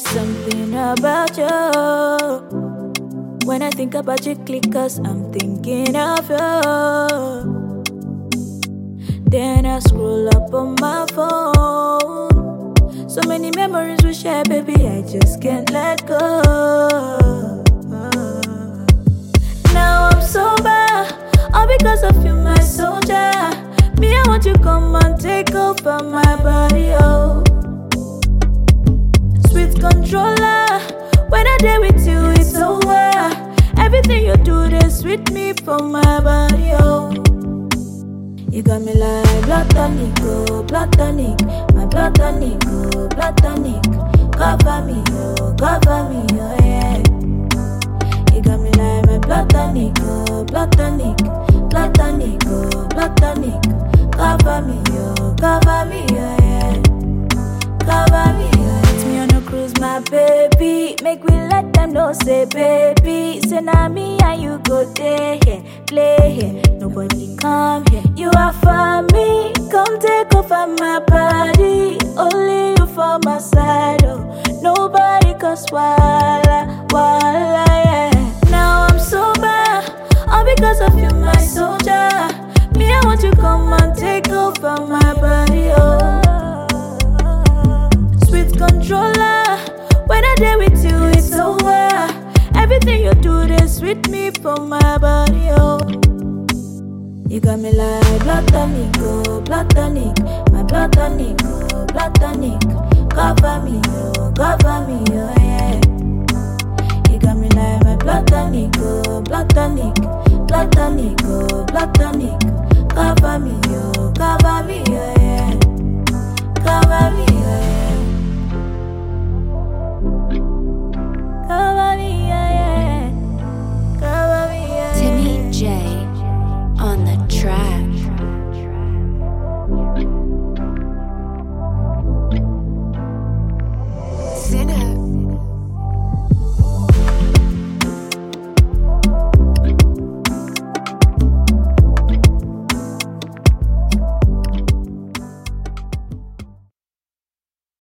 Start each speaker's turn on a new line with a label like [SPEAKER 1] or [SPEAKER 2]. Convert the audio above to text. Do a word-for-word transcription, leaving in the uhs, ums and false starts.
[SPEAKER 1] something about you. When I think about you, clickers, I'm thinking of you. Then I scroll up on my phone. So many memories we share, baby, I just can't let go. Now I'm sober, all because of you, my soldier. Me, I want you come and take over my body, oh. Sweet controller, when I day with you, it's over. Everything you do, they sweet me for my body, oh. You got me like platonic, oh, platonic. My platonic, oh, platonic. Cover me, oh, cover me, oh, yeah. You got me like my platonic, oh, platonic. Platonic, oh, platonic. Cover me, oh, cover me, oh, yeah. Cover me, oh, yeah. It's me on a cruise, my baby. Make we let them know, say, baby. Say, now me and you go there, yeah. Play here, nobody come here. You are for me, come take over my body. Only you for my side, oh. Nobody cause wala, wala, yeah. Now I'm sober, all because of you, my soldier. Me, I want you come and take over my body, oh. Sweet controller, when I day with you, it's over. Everything you do, they sweet me for my body, oh. You got me like platonic, oh, platonic. My platonic, oh, platonic. Cover me, oh, cover me, oh, yeah. You got me like my platonic, oh, platonic. Platonic, oh, platonic.